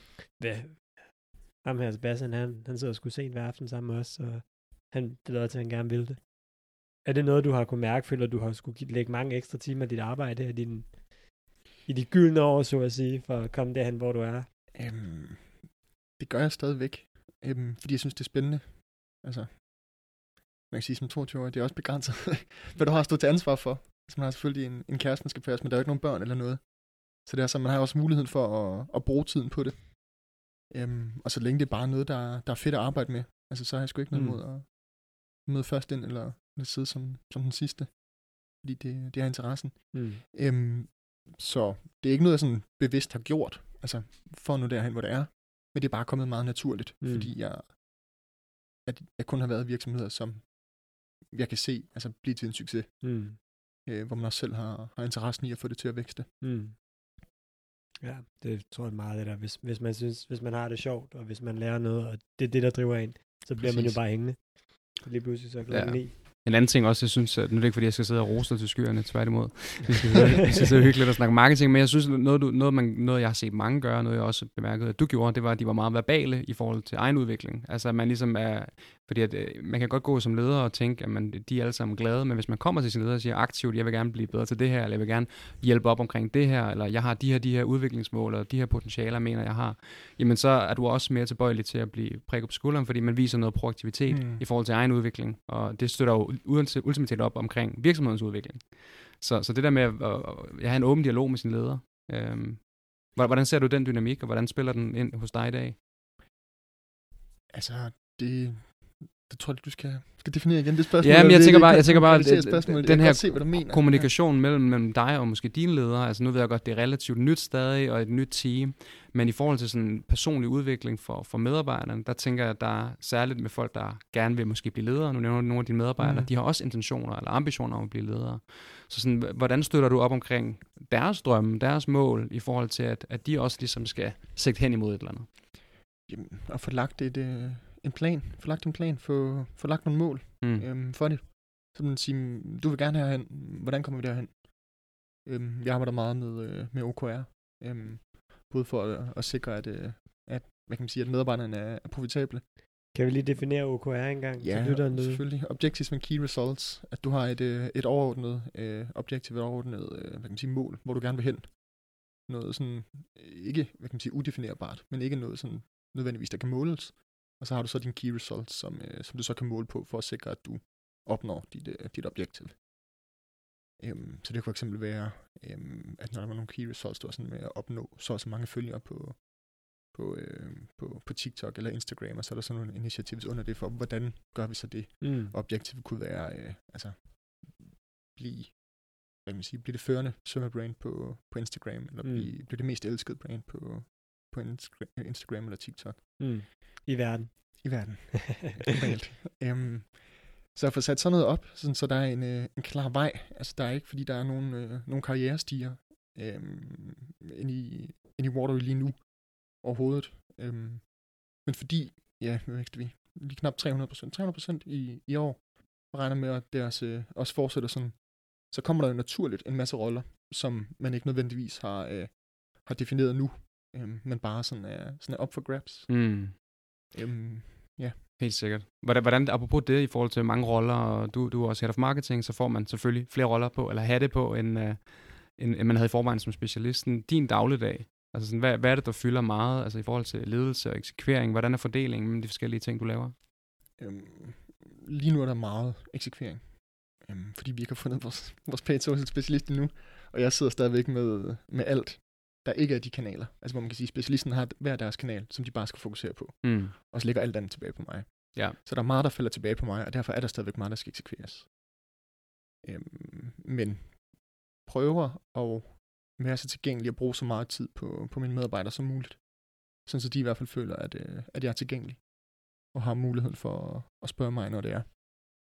Ham her, Sebastian, han sidder sgu sent hver aften sammen med os, og det lader til, at han gerne vil det. Er det noget, du har kunne mærke, føler du har skulle lægge mange ekstra timer af dit arbejde i i de gyldne år, så at sige, for at komme derhen, hvor du er? Det gør jeg stadigvæk, fordi jeg synes, det er spændende. Altså, man kan sige som 22-årig, det er også begrænset, hvad du har stået til ansvar for. Så man har selvfølgelig en kæreste, man skal passe, men der er jo ikke nogen børn eller noget. Så det er så, man har også muligheden for at bruge tiden på det. Og så længe det er bare noget, der er fedt at arbejde med, altså så har jeg sgu ikke noget mod at møde først ind, eller sidde som den sidste. Fordi det er interessen. Så det er ikke noget, jeg sådan bevidst har gjort, altså for nu derhen, hvor det er. Men det er bare kommet meget naturligt, fordi jeg kun har været i virksomheder, som jeg kan se blive til en succes. Hvor man også selv har interessen i at få det til at vækste. Ja, det tror jeg meget, det der. Hvis man har det sjovt, og hvis man lærer noget, og det er det, der driver en, så bliver man jo bare hængende. Lige pludselig så er klokken 9. En anden ting også, jeg synes, at nu er det ikke, fordi jeg skal sidde og rose til skyerne, tværtimod. Vi skal sidde hyggeligt og snakke marketing, men jeg synes, noget jeg har set mange gøre, noget jeg også bemærkede, at du gjorde, det var, at de var meget verbale i forhold til egen udvikling. Altså, at man ligesom er, fordi at, man kan godt gå som leder og tænke, at de er alle sammen glade, men hvis man kommer til sin leder og siger aktivt, jeg vil gerne blive bedre til det her, eller jeg vil gerne hjælpe op omkring det her, eller jeg har de her udviklingsmål, og de her potentialer, mener jeg har, jamen så er du også mere tilbøjelig til at blive prikket på skulderen, fordi man viser noget proaktivitet i forhold til egen udvikling, og det støtter jo ultimativt op omkring virksomhedens udvikling. Så det der med at have en åben dialog med sin leder, hvordan ser du den dynamik, og hvordan spiller den ind hos dig i dag? Altså, det tror jeg, du skal definere igen det spørgsmål. Ja, men jeg tænker bare den her se, kommunikation mellem dig og måske dine ledere, altså nu ved jeg godt, det er relativt nyt stadig, og et nyt team, men i forhold til sådan personlig udvikling for medarbejderne, der tænker jeg, at der er særligt med folk, der gerne vil måske blive ledere. Nu nævner du nogle af dine medarbejdere, de har også intentioner eller ambitioner om at blive ledere. Så sådan, hvordan støtter du op omkring deres drømme, deres mål, i forhold til, at de også ligesom skal sigte hen imod et eller andet? Jamen, at få lagt en plan, få lagt nogle mål for det. Så man siger, du vil gerne herhen, hvordan kommer vi derhen? Jeg arbejder meget med OKR, både for at sikre, at hvad kan man sige, at medarbejderne er profitable. Kan vi lige definere OKR engang? Ja, selvfølgelig. Objectives and Key Results. At du har et overordnet objektiv, et overordnet hvad kan man sige, mål, hvor du gerne vil hen. Noget sådan, ikke hvad kan man sige, udefinerbart, men ikke noget sådan nødvendigvis, der kan måles. Og så har du så dine key results, som du så kan måle på, for at sikre, at du opnår dit objektiv. Så det kunne for eksempel være, at når der var nogle key results, du var sådan med at opnå så mange følgere på TikTok eller Instagram, og så er der sådan nogle initiativer under det for, hvordan gør vi så det? Objektivet kunne være, blive det førende server-brand på Instagram, eller blive det mest elskede brand på Instagram eller TikTok. I verden. Så at få sat sådan noget op, så der er en klar vej. Altså der er ikke, fordi der er nogle karrierestiger ind i Waterloo lige nu overhovedet. Men fordi, hvad vækster vi? Lige knap 300% i år. Jeg regner med, at deres også fortsætter sådan. Så kommer der jo naturligt en masse roller, som man ikke nødvendigvis har defineret nu. Men bare sådan er op for grabs. Ja. Helt sikkert. Hvordan, apropos det, i forhold til mange roller, og du er også head of marketing, så får man selvfølgelig flere roller på, eller hatte på, end man havde i forvejen som specialisten. Din dagligdag, altså sådan, hvad er det, der fylder meget, altså i forhold til ledelse og eksekvering? Hvordan er fordelingen mellem de forskellige ting, du laver? Lige nu er der meget eksekvering, fordi vi ikke har fundet vores paid social specialist endnu, og jeg sidder stadigvæk med alt, der ikke er de kanaler. Altså hvor man kan sige, at specialisten har hver deres kanal, som de bare skal fokusere på. Og så ligger alt andet tilbage på mig. Ja. Så der er meget, der falder tilbage på mig, og derfor er der stadigvæk meget, der skal eksekveres. Men prøver at være så tilgængelig og bruge så meget tid på mine medarbejdere som muligt. Sådan så de i hvert fald føler, at jeg er tilgængelig. Og har muligheden for at spørge mig, når det er.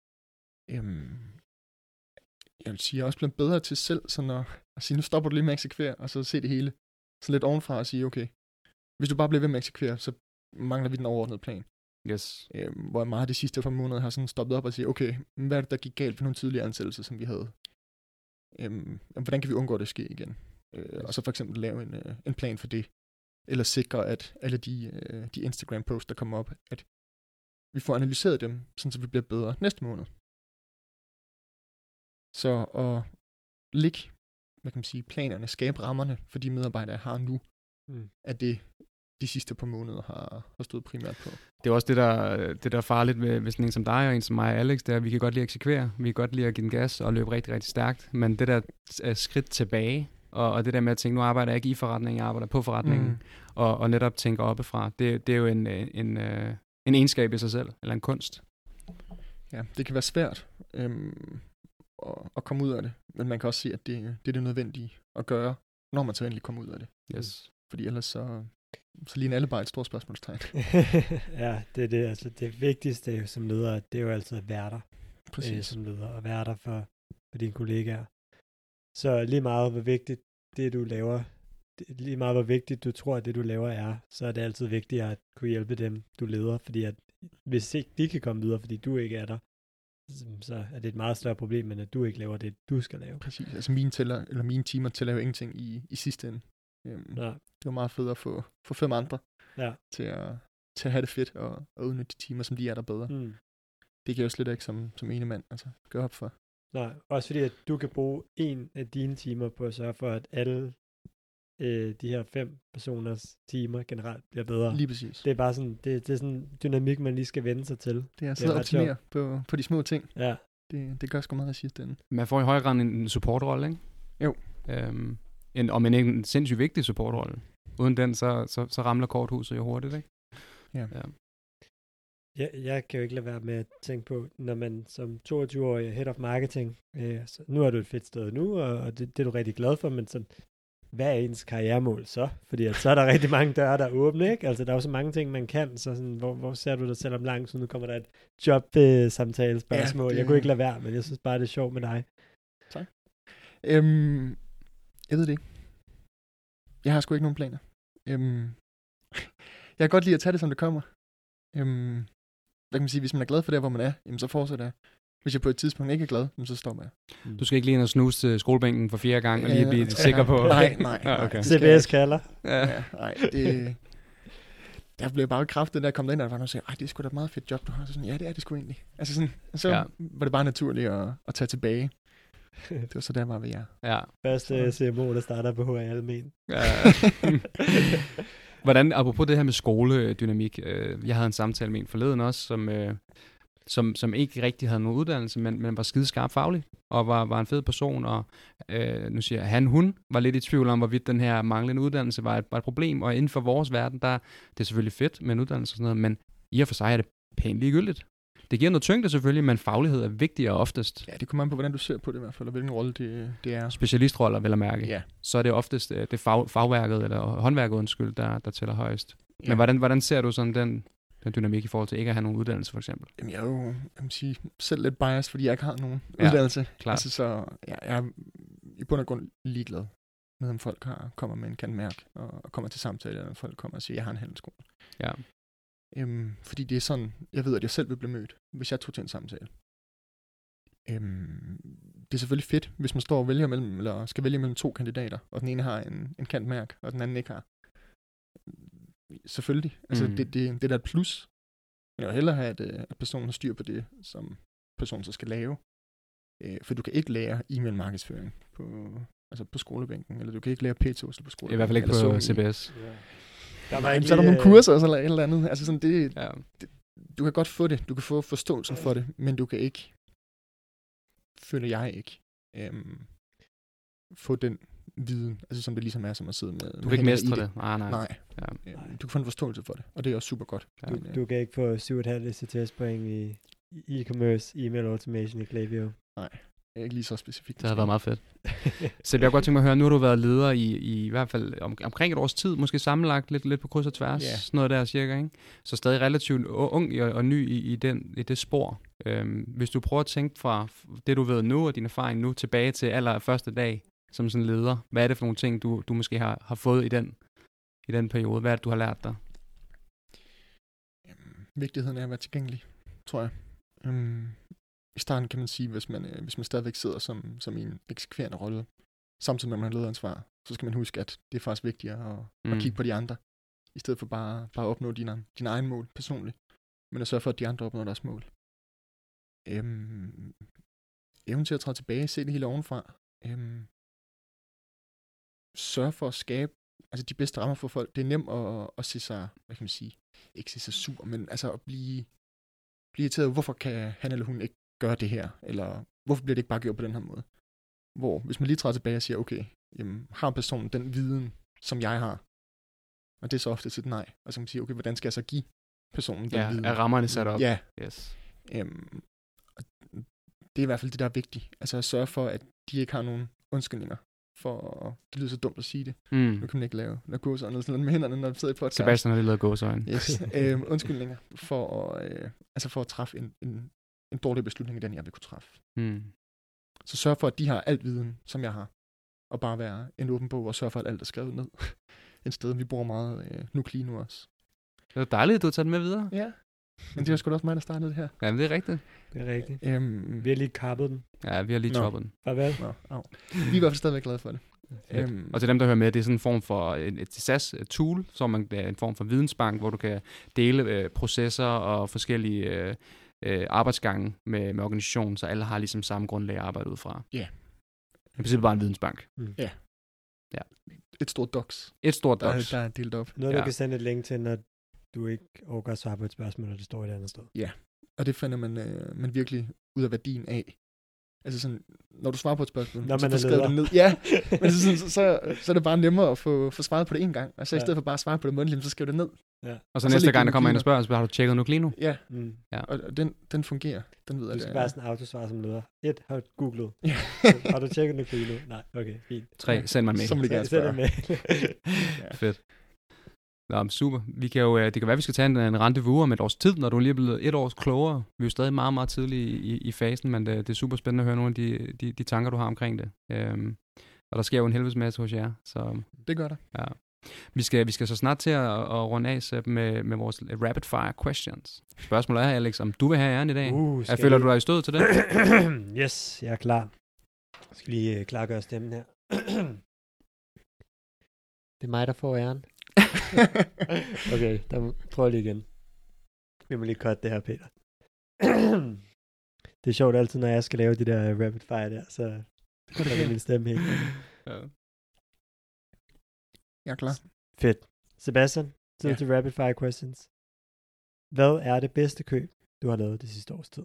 Jeg vil sige, at jeg er også blevet bedre til selv sådan at sige, nu stopper du lige med at eksekvere, og så se det hele så lidt ovenfra og sige, okay, hvis du bare bliver ved med at eksekvere, så mangler vi den overordnede plan. Yes. Hvor jeg meget de sidste par måneder har sådan stoppet op og sige, okay, hvad er det, der gik galt for nogle tidligere ansættelser, som vi havde? Hvordan kan vi undgå, at det sker igen? Og så for eksempel lave en plan for det. Eller sikre, at alle de Instagram-posts, der kommer op, at vi får analyseret dem, sådan så vi bliver bedre næste måned. Så at ligge hvad kan man sige, planerne, skabe rammerne for de medarbejdere, jeg har nu, at det de sidste par måneder har stået primært på. Det er også det, der er farligt ved sådan en som dig og en som mig og Alex, det er, at vi kan godt lide at eksekvere, vi kan godt lide at give den gas og løbe rigtig, rigtig stærkt, men det der skridt tilbage, og det der med at tænke, nu arbejder jeg ikke i forretningen, jeg arbejder på forretningen, og netop tænke oppefra, det er jo en egenskab i sig selv, eller en kunst. Ja, det kan være svært at komme ud af det, men man kan også se, at det er det nødvendige at gøre, når man så endelig kommer ud af det. Yes. Fordi ellers så ligner alle bare et stort spørgsmålstegn. Ja, det er det. Altså, det vigtigste som leder, det er jo altid at være der. Præcis. Som leder, og være der for dine kollegaer. Så lige meget, hvor vigtigt det, du laver, lige meget, hvor vigtigt du tror, at det, du laver er, så er det altid vigtigt at kunne hjælpe dem, du leder, fordi at hvis ikke de kan komme videre, fordi du ikke er der, så er det et meget større problem, end at du ikke laver det, du skal lave. Præcis. Altså mine timer tæller jo ingenting i sidste ende. Det var meget fedt at få 5 andre til at have det fedt og udnytte de timer, som de er der bedre. Det kan jeg jo slet ikke som ene mand gøre op for. Nej, også fordi at du kan bruge en af dine timer på at sørge for, at alle de her 5 personers timer generelt bliver bedre. Lige præcis. Det er bare sådan, det er sådan en dynamik, man lige skal vende sig til. Det er at sidde og optimere på de små ting. Ja. Det gør sgu meget i sidste ende. Man får i høj grad en supportrolle, ikke? Jo. Men ikke en sindssygt vigtig supportrolle. Uden den, så ramler korthuset jo hurtigt, ikke? Ja. Jeg kan jo ikke lade være med at tænke på, når man som 22-årig head of marketing, så nu er du et fedt sted nu, og det er du rigtig glad for, men sådan, hvad er ens karrieremål så? Fordi at så er der rigtig mange døre, der er åbne, ikke? Altså, der er jo så mange ting, man kan, så sådan, hvor ser du dig selv om langt, så nu kommer der et job-samtale-spørgsmål. Jeg kunne ikke lade være, men jeg synes bare, det er sjovt med dig. Tak. Jeg ved det ikke. Jeg har sgu ikke nogen planer. Jeg kan godt lide at tage det, som det kommer. Hvad kan man sige, hvis man er glad for det, hvor man er, jamen, så fortsætter jeg. Hvis jeg på et tidspunkt ikke er glad, så stopper jeg. Du skal ikke lige ind og snuse til skolebænken for 4. gang, og lige blive sikker på... Nej. Okay. CBS kalder. Nej, der blev bare kraftigt, da jeg kom ind, og der var nogen, der sagde, det er sgu da et meget fedt job, du har. Så sådan, ja, det er det sgu egentlig. Altså sådan, så var det bare naturligt at tage tilbage. Det var så der var ved jer. Ja. Første CMO, der starter på HR Almen. Ja. Hvordan, apropos det her med skoledynamik, jeg havde en samtale med en forleden også, som ikke rigtig havde nogen uddannelse, men var skideskarp faglig, og var en fed person, og nu siger jeg, hun var lidt i tvivl om, hvorvidt den her manglende uddannelse var et problem, og inden for vores verden, det er selvfølgelig fedt med en uddannelse og sådan noget, men i og for sig er det pænt ligegyldigt. Det giver noget tyngde selvfølgelig, men faglighed er vigtigere oftest. Ja, det kommer an på, hvordan du ser på det i hvert fald, og hvilken rolle det er. Specialistroller, vil jeg mærke. Ja. Så er det oftest det fagværket, eller håndværket, der tæller højst. Ja. Men hvordan ser du sådan den dynamik i forhold til ikke at have nogen uddannelse, for eksempel? Jamen, jeg er jo, sige, selv lidt biased, fordi jeg ikke har nogen uddannelse. Klart. Altså, så jeg er i bund og grund ligeglad med, om folk kommer med en kantmærke og kommer til samtale, eller om folk kommer og siger, jeg har en handelsskole. Ja. Fordi det er sådan, jeg ved, at jeg selv vil blive mødt, hvis jeg tog til en samtale. Det er selvfølgelig fedt, hvis man står og vælger mellem, eller skal vælge mellem 2 kandidater, og den ene har en kantmærke, og den anden ikke har. Selvfølgelig. Altså, det er da et plus. Jeg vil hellere have, at personen har styr på det, som personen så skal lave. For du kan ikke lære e-mail-markedsføring på skolebænken, eller du kan ikke lære p-tåsel på skolebænken. I hvert fald ikke på CBS. Ja. Så er der nogle kurser eller et eller andet. Altså sådan, det, du kan godt få det. Du kan få forståelsen for det, men du kan ikke, føler jeg ikke, få den viden, altså som det ligesom er, som at sidde med. Du kan ikke mestre det. Nej. Ja. Du kan få en forståelse for det, og det er også super godt. Ja. Du kan ikke få 7,5 ECTS-point i e-commerce, email automation i Klaviyo. Nej, ikke lige så specifikt. Det har været meget fedt. Så jeg kunne godt tænke mig at høre, nu har du været leder i hvert fald omkring et års tid, måske sammenlagt lidt på kryds og tværs, sådan noget der cirka, ikke? Så stadig relativt ung og ny i det spor. Hvis du prøver at tænke fra det, du ved nu, og din erfaring nu, tilbage til allerførste dag som sådan leder, hvad er det for nogle ting, du måske har fået i den periode? Hvad er det, du har lært dig? Vigtigheden af at være tilgængelig, tror jeg. I starten kan man sige, hvis man stadigvæk sidder som i en eksekverende rolle, samtidig med at man har lederansvar, så skal man huske, at det er faktisk vigtigere at kigge på de andre, i stedet for bare at opnå dine egne mål personligt, men at sørge for, at de andre opnår deres mål. Evnen til at træde tilbage, se det hele ovenfra. sørge for at skabe altså de bedste rammer for folk. Det er nemt at se sig, hvad kan man sige, ikke se sig sur, men altså at blive irriteret. Hvorfor kan han eller hun ikke gøre det her? Eller hvorfor bliver det ikke bare gjort på den her måde? Hvor hvis man lige træder tilbage og siger, okay, jamen, har personen den viden, som jeg har? Og det er så ofte et nej. Og så kan man sige, okay, hvordan skal jeg så give personen den viden? Er rammerne sat op? Ja. Yes. Det er i hvert fald det, der er vigtigt. Altså at sørge for, at de ikke har nogen undskyldninger. For det lyder så dumt at sige det. Nu kan man ikke lave gåsøjne eller sådan noget med hænderne, når du sidder i podcast. Sebastian har lige lavet gåsøjne. Yes. Undskyldninger for at træffe en dårlig beslutning, i den jeg vil kunne træffe. Så sørg for, at de har alt viden, som jeg har. Og bare være en åben bog, og sørge for, at alt er skrevet ned. Et sted, vi bruger meget nu også. Det er dejligt, at du har taget den med videre. Ja. Men det var sgu da også mig, der startede det her. Ja, men det er rigtigt. Det er rigtigt. Vi har lige kappet den. Ja, vi har lige toppet den. Farvel. Vi er i hvert fald stadigvæk glade for det. Og til dem, der hører med, det er sådan en form for et SAS-tool, som er en form for vidensbank, hvor du kan dele processer og forskellige arbejdsgange med organisationen, så alle har ligesom samme grundlag at arbejde ud fra. Ja. I princippet bare en vidensbank. Ja. Et stort docs. Et stort docs. Der er delt op. Noget, du kan sende et link til, når du ikke overgår at svare på et spørgsmål, når det står et andet sted. Ja, og det finder man virkelig ud af værdien af. Altså sådan, når du svarer på et spørgsmål, når man så skriver det ned. Ja, men så er det bare nemmere at få svaret på det en gang. Og så i stedet for bare at svare på det mundtligt, så skriver det ned. Ja. Og så næste gang, der kommer en og spørger, så har du tjekket Nuklino? Ja, og den fungerer. Den ved du skal bare sådan en autosvar, som lyder. 1. Har du googlet? Ja. Har du tjekket Nuklino? Nej, okay, fint. 3. Send mig en mail. Som gerne spørge. Ja. Fedt. Nå, super. Det kan være, at vi skal tage en rendezvous om et års tid, når du lige er blevet et års klogere. Vi er jo stadig meget, meget tidligt i fasen, men det er super spændende at høre nogle af de tanker, du har omkring det. Og der sker jo en helvedes masse hos jer. Så, det gør der. Ja. Vi skal så snart til at runde af med vores rapid fire questions. Spørgsmålet er, Alex, om du vil have æren i dag? Jeg føler du dig i stød til det? Yes, jeg er klar. Jeg skal lige klargøre stemmen her. Det er mig, der får æren. Okay, der prøver jeg lige igen. Vi må lige cutte det her, Peter. Det er sjovt altid, når jeg skal lave de der rapid fire der, så er min stemme helt. Ja. Jeg er klar. Fedt. Sebastian, tid til rapid fire questions. Hvad er det bedste køb, du har lavet det sidste års tid?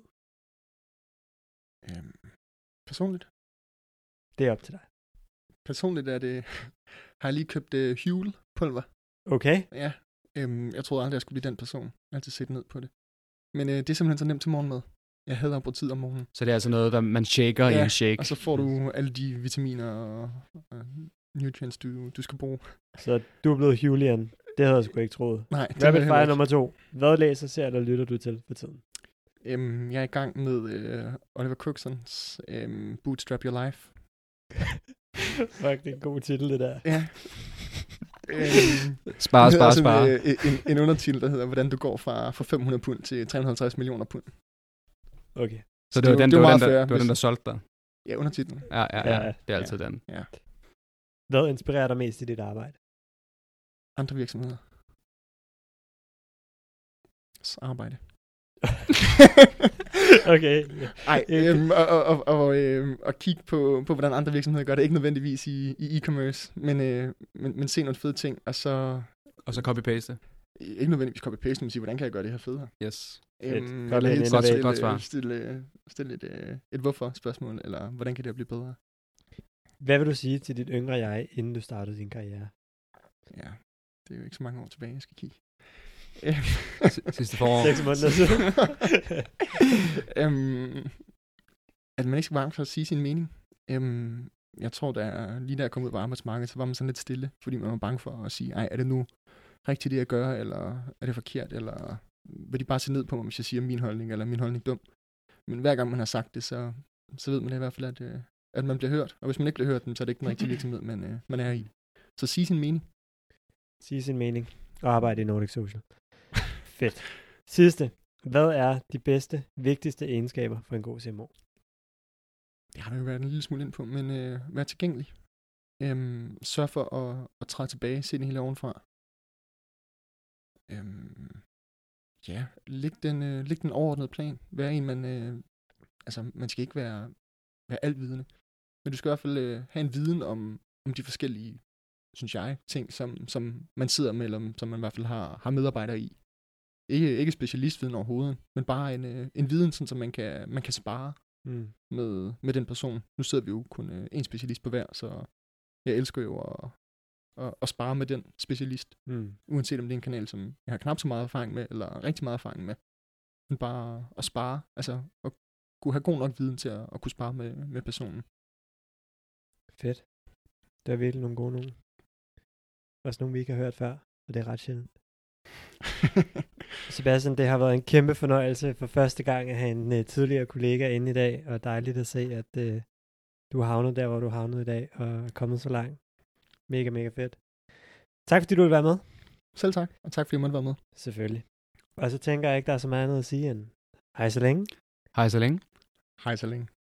Personligt? Det er op til dig. Personligt har jeg lige købt Huel-pulver. Okay. Ja. Jeg troede aldrig, jeg skulle blive den person. Jeg har altid set ned på det. Men det er simpelthen så nemt til morgenmad. Jeg hader at bruge tid om morgenen. Så det er altså noget, der man shaker i en shake? Og så får du alle de vitaminer og nutrients, du skal bruge. Så du er blevet Julian. Det havde jeg sgu ikke troet. Nej. Rapid fire nummer 2. Hvad læser, ser eller lytter du til for tiden? Jeg er i gang med Oliver Cooksons Bootstrap Your Life. Fuck, det er en god titel, det der. Ja. Spare. En undertitel, der hedder, hvordan du går fra 500 pund til 350 millioner pund. Okay. Så det var den, der solgte dig? Ja, undertitlen. Ja. Det er altid den. Ja. Hvad inspirerer dig mest i dit arbejde? Andre virksomheder. Arbejde. Okay. Ej, og kigge på, hvordan andre virksomheder gør det. Ikke nødvendigvis i e-commerce, men se nogle fede ting, og så copy-paste. Ikke nødvendigvis copy-paste, men sige, hvordan kan jeg gøre det her federe? Yes. Godt svar. Stille et hvorfor-spørgsmål, eller hvordan kan det blive bedre? Hvad vil du sige til dit yngre jeg, inden du startede din karriere? Ja, det er jo ikke så mange år tilbage, jeg skal kigge. Sidste forår. 6 måneder siden. At man ikke skal være bange for at sige sin mening. Jeg tror, lige da jeg kom ud på arbejdsmarkedet, så var man sådan lidt stille, fordi man var bange for at sige, ej, er det nu rigtigt det, jeg gør, eller er det forkert, eller vil de bare se ned på mig, hvis jeg siger min holdning, eller min holdning dum. Men hver gang man har sagt det, så ved man i hvert fald, at man bliver hørt. Og hvis man ikke bliver hørt, så er det ikke den rigtige virksomhed, man er i. Så sige sin mening. Sige sin mening. Og arbejde i Nordic Social. Fedt. Sidste. Hvad er de bedste, vigtigste egenskaber for en god CMO? Det har vi jo været en lille smule ind på, men vær tilgængelig. Sørg for at træde tilbage, se det hele ovenfra. Læg den overordnede plan. Vær en, man skal ikke være altvidende. Men du skal i hvert fald have en viden om de forskellige synes jeg, ting, som man sidder med, eller som man i hvert fald har medarbejdere i. Ikke specialistviden overhovedet, men bare en viden, sådan, så man kan spare med den person. Nu sidder vi jo kun en specialist på hver, så jeg elsker jo at spare med den specialist. Uanset om det er en kanal, som jeg har knap så meget erfaring med, eller rigtig meget erfaring med. Men bare at spare, altså at kunne have god nok viden til at kunne spare med personen. Fedt. Der er virkelig nogle gode nogen. Også nogle, vi ikke har hørt før, og det er ret sjældent. Sebastian, det har været en kæmpe fornøjelse for første gang at have en tidligere kollega inde i dag, og dejligt at se, at du har havnet der, hvor du har havnet i dag, og er kommet så langt. Mega, mega fedt. Tak fordi du vil være med. Selv tak, og tak fordi jeg måtte være med. Selvfølgelig. Og så tænker jeg ikke, der er så meget andet at sige end hej så længe. Hej så længe. Hej så længe.